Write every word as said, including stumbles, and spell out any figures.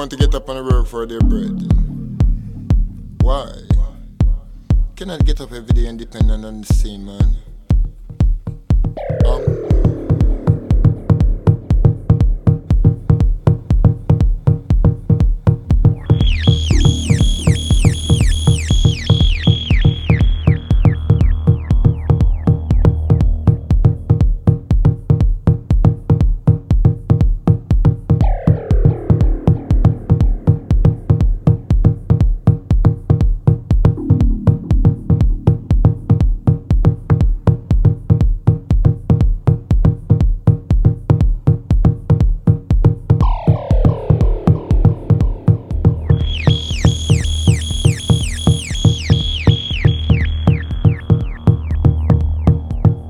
want to get up and work for their bread. Why? Cannot get up every day and depend on the same man.